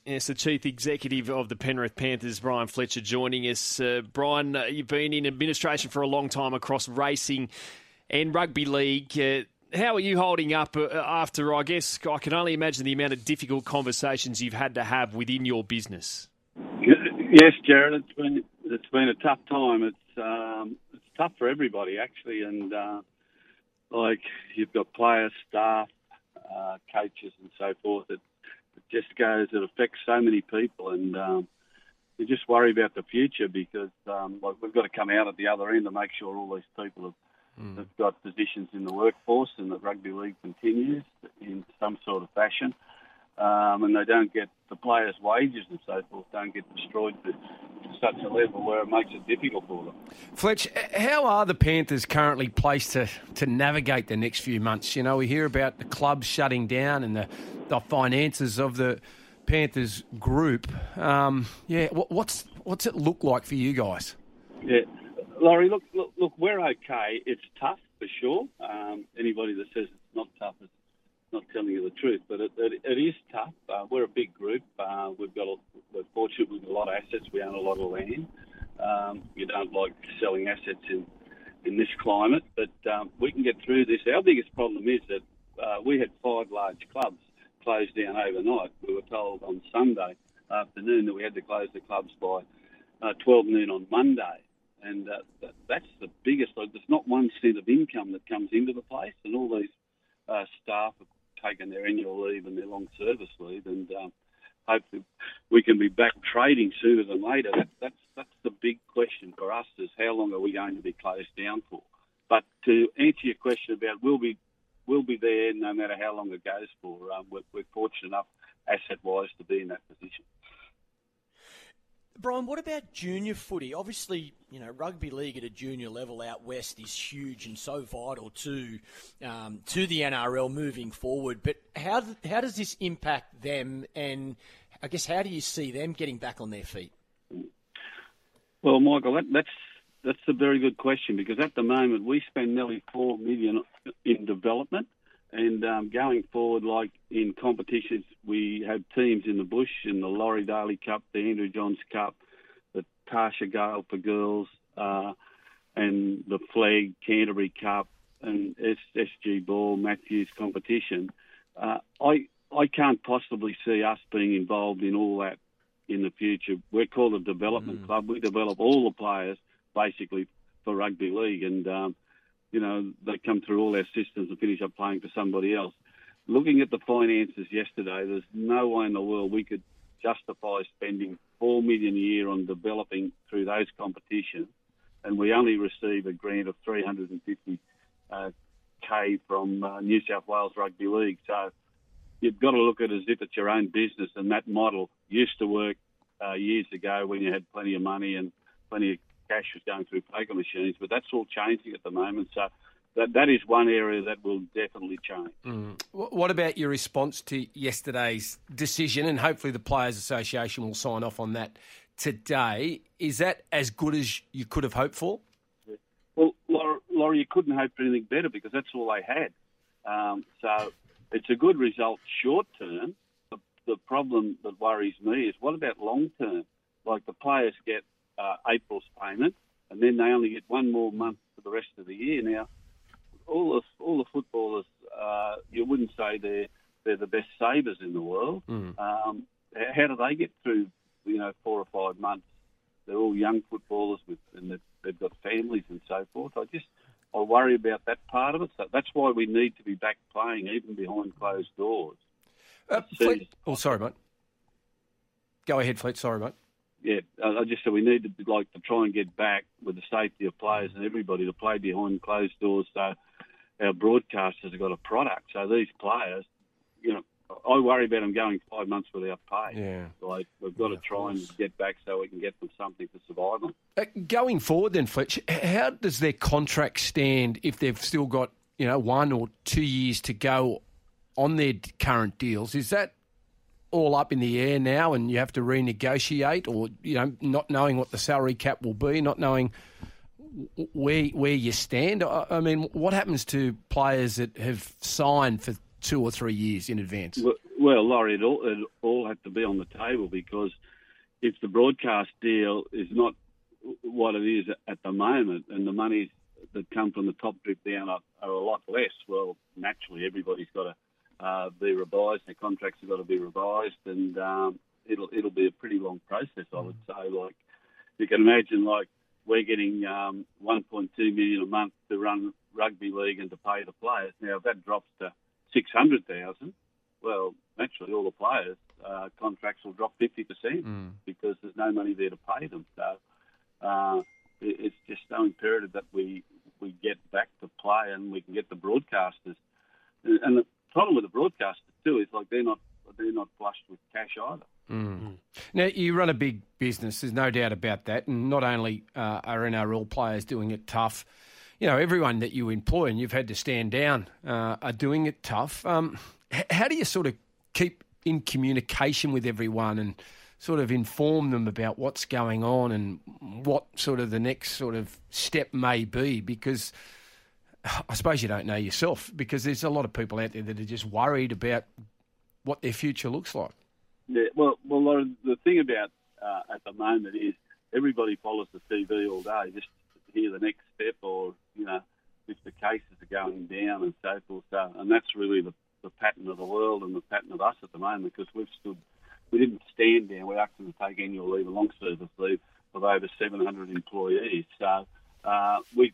Yes, the Chief Executive of the Penrith Panthers, Brian Fletcher, joining us. Brian, you've been in administration for a long time across racing and rugby league. How are you holding up after, I guess, I can only imagine the amount of difficult conversations you've had to have within your business? Yes, Jared, it's been a tough time. It's tough for everybody, actually, and you've got players, staff, coaches and so forth. It affects so many people, and you just worry about the future because we've got to come out at the other end to make sure all these people have got positions in the workforce and that rugby league continues in some sort of fashion, and they don't get the players' wages and so forth don't get destroyed to such a level where it makes it difficult for them. Fletch, how are the Panthers currently placed to navigate the next few months? You know, we hear about the clubs shutting down and the finances of the Panthers group. What's it look like for you guys? Yeah, Laurie, look, we're okay. It's tough for sure. Anybody that says it's not tough is not telling you the truth, but it is tough. We're a big group. We're fortunate we've got a lot of assets. We own a lot of land. You don't like selling assets in this climate, but we can get through this. Our biggest problem is that we had 5 large clubs closed down overnight. We were told on Sunday afternoon that we had to close the clubs by 12 noon on Monday. And that's the biggest. There's not 1 cent of income that comes into the place, and all these staff have taken their annual leave and their long service leave, and hopefully we can be back trading sooner than later. That's the big question for us, is how long are we going to be closed down for? But to answer your question about we'll be there no matter how long it goes for. We're fortunate enough, asset-wise, to be in that position. Brian, what about junior footy? Obviously, you know, rugby league at a junior level out west is huge and so vital to the NRL moving forward. But how does this impact them? And I guess how do you see them getting back on their feet? Well, Michael, that's a very good question, because at the moment we spend nearly $4 million in development. And going forward, like in competitions, we have teams in the bush, in the Laurie Daly Cup, the Andrew Johns Cup, the Tasha Gale for girls, and the Flag Canterbury Cup, and SG Ball Matthews competition. I can't possibly see us being involved in all that in the future. We're called a development club. We develop all the players basically for rugby league, and they come through all our systems and finish up playing for somebody else. Looking at the finances yesterday, there's no way in the world we could justify spending $4 million a year on developing through those competitions, and we only receive a grant of $350K from New South Wales Rugby League. So you've got to look at it as if it's your own business, and that model used to work years ago when you had plenty of money and plenty of cash was going through poker machines, but that's all changing at the moment. So that is one area that will definitely change. What about your response to yesterday's decision? And hopefully the Players Association will sign off on that today. Is that as good as you could have hoped for? Well, Laurie, you couldn't hope for anything better because that's all they had. So it's a good result short term. The problem that worries me is what about long term? Like the players get April's payment, and then they only get 1 more month for the rest of the year. Now, all the footballers, you wouldn't say they're the best savers in the world. How do they get through 4 or 5 months? They're all young footballers and they've got families and so forth. I worry about that part of it. So that's why we need to be back playing even behind closed doors. Sorry, mate. Go ahead, Fletch. Sorry, mate. Yeah, I just said we need to try and get back with the safety of players and everybody to play behind closed doors, so our broadcasters have got a product. So these players, I worry about them going 5 months without pay. Yeah. We've got to try and get back so we can get them something to survive on. Going forward then, Fletch, how does their contract stand if they've still got 1 or 2 years to go on their current deals? Is that all up in the air now and you have to renegotiate, or not knowing what the salary cap will be, not knowing where you stand? I mean, what happens to players that have signed for 2 or 3 years in advance? Well, Well, Laurie, it all had to be on the table, because if the broadcast deal is not what it is at the moment, and the monies that come from the top drip down are a lot less, well, naturally everybody's got to be revised. Their contracts have got to be revised, and it'll be a pretty long process, I would say. Like, you can imagine, like, we're getting 1.2 million a month to run rugby league and to pay the players. Now, if that drops to 600,000, well, naturally all the players' contracts will drop 50% because there's no money there to pay them. So it's just so imperative that we get back to play and we can get the broadcasters. And the problem with the broadcasters too is, like, they're not flushed with cash either. Now, you run a big business, there's no doubt about that, and not only are NRL players doing it tough, you know, everyone that you employ and you've had to stand down are doing it tough. How do you sort of keep in communication with everyone and sort of inform them about what's going on and what sort of the next sort of step may be? Because I suppose you don't know yourself, because there's a lot of people out there that are just worried about what their future looks like. Yeah, well, the thing about at the moment is everybody follows the TV all day just to hear the next step, or, you know, if the cases are going down and so forth. So, and that's really the pattern of the world and the pattern of us at the moment, because we didn't stand down. We're asking to take annual leave and long service leave of over 700 employees. So we've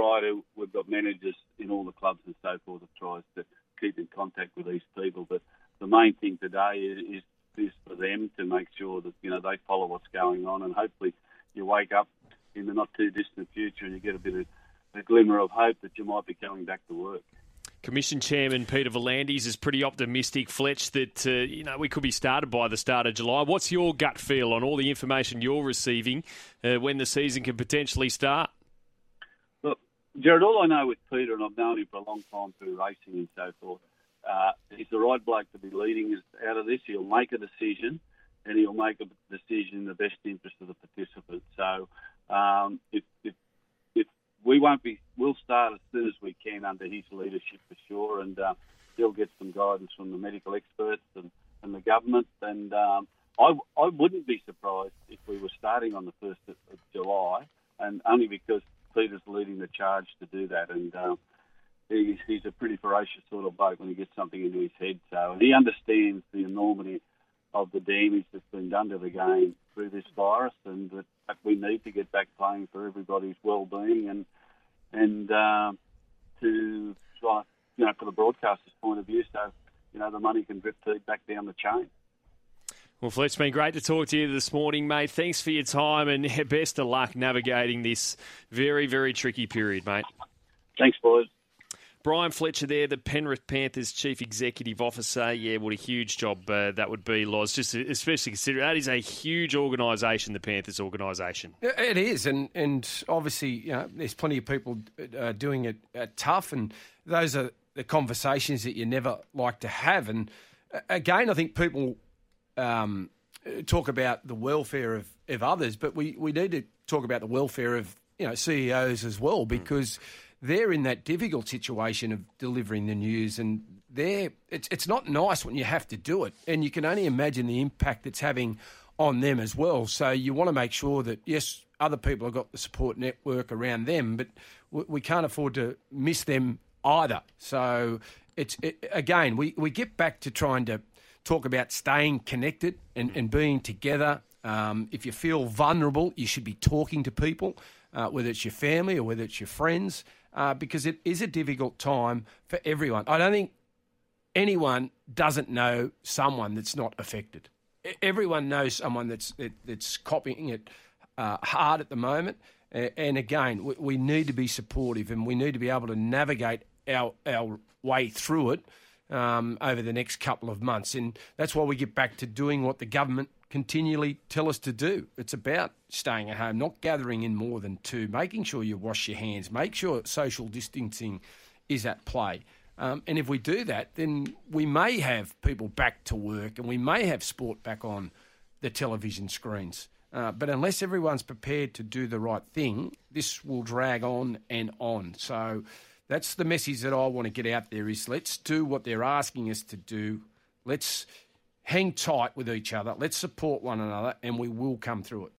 got managers in all the clubs and so forth that tries to keep in contact with these people. But the main thing today is for them to make sure that, you know, they follow what's going on, and hopefully you wake up in the not too distant future and you get a glimmer of hope that you might be going back to work. Commission Chairman Peter V'landys is pretty optimistic, Fletch, that we could be started by the start of July. What's your gut feel on all the information you're receiving when the season can potentially start? Look, Jared, all I know with Peter, and I've known him for a long time through racing and so forth, he's the right bloke to be leading us out of this. He'll make a decision, and he'll make a decision in the best interest of the participants. So if we'll start as soon as we can under his leadership for sure, and he'll get some guidance from the medical experts and the government. And I wouldn't be surprised if we were starting on the 1st of July, and only because Peter's leading the charge to do that. And he's a pretty ferocious sort of bloke when he gets something into his head. So he understands the enormity of the damage that's been done to the game through this virus, and that we need to get back playing for everybody's well-being and to, for the broadcaster's point of view, so, you know, the money can drip back down the chain. Well, Fletch, it's been great to talk to you this morning, mate. Thanks for your time, and best of luck navigating this very, very tricky period, mate. Thanks, boys. Brian Fletcher there, the Penrith Panthers Chief Executive Officer. Yeah, what a huge job that would be, Loz, just especially considering that is a huge organisation, the Panthers organisation. It is, and obviously, you know, there's plenty of people doing it tough, and those are the conversations that you never like to have. And again, I think people talk about the welfare of others, but we need to talk about the welfare of, you know, CEOs as well, because they're in that difficult situation of delivering the news, and it's not nice when you have to do it, and you can only imagine the impact it's having on them as well. So you want to make sure that, yes, other people have got the support network around them, but we can't afford to miss them either. So again, we get back to trying to talk about staying connected and being together. If you feel vulnerable, you should be talking to people, whether it's your family or whether it's your friends, because it is a difficult time for everyone. I don't think anyone doesn't know someone that's not affected. Everyone knows someone that's copying it hard at the moment. And again, we need to be supportive, and we need to be able to navigate our way through it over the next couple of months. And that's why we get back to doing what the government continually tell us to do. It's about staying at home, not gathering in more than two, making sure you wash your hands, make sure social distancing is at play. And if we do that, then we may have people back to work and we may have sport back on the television screens. But unless everyone's prepared to do the right thing, this will drag on and on. So that's the message that I want to get out there is let's do what they're asking us to do Let's hang tight with each other. Let's support one another, and we will come through it.